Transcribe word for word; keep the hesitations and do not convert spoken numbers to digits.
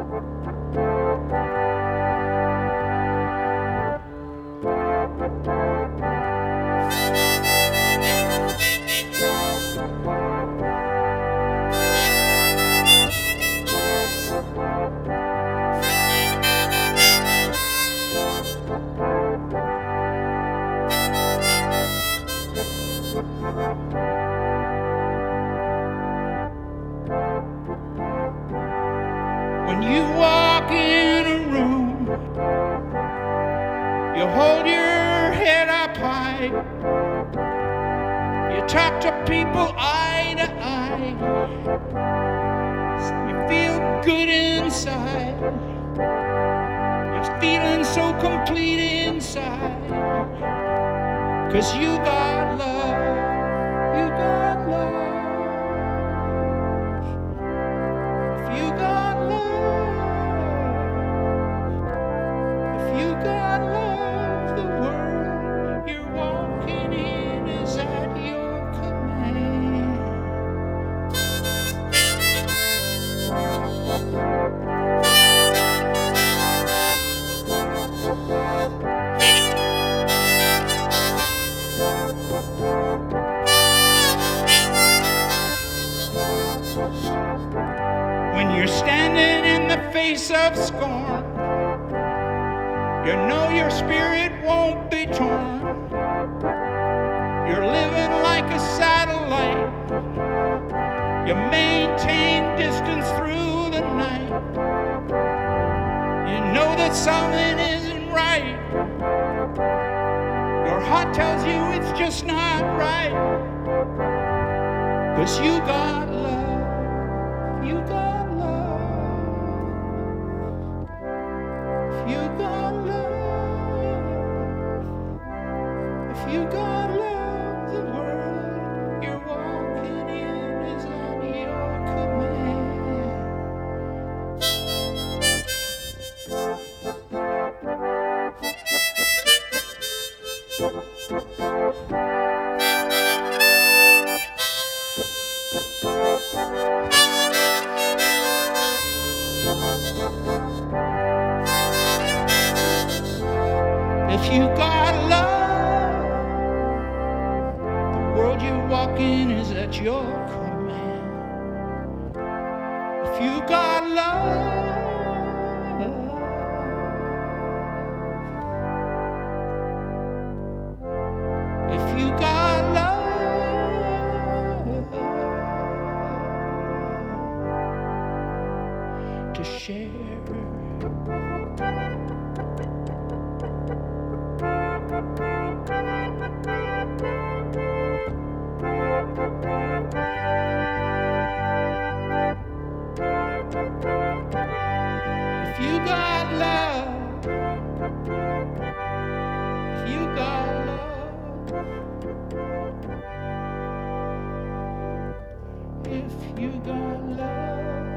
When you walk in a room, you hold your head up high. You talk to people eye to eye. You feel good inside. You're feeling so complete inside. 'Cause you got love. You got love. If you got love, if you got love, the world you're walking in is at your command. When you're standing in the face of scorn, you know your spirit won't be torn. You're living like a satellite. You maintain distance through the night. You know that something isn't right. Your heart tells you it's just not right. 'Cause you got love. You got love. If you got love. If you got love, the world you're walking in is at your command. If you got love, the world you're walking is at your command. If you got love, if you got love to share. If you got love, if you got love, if you got love.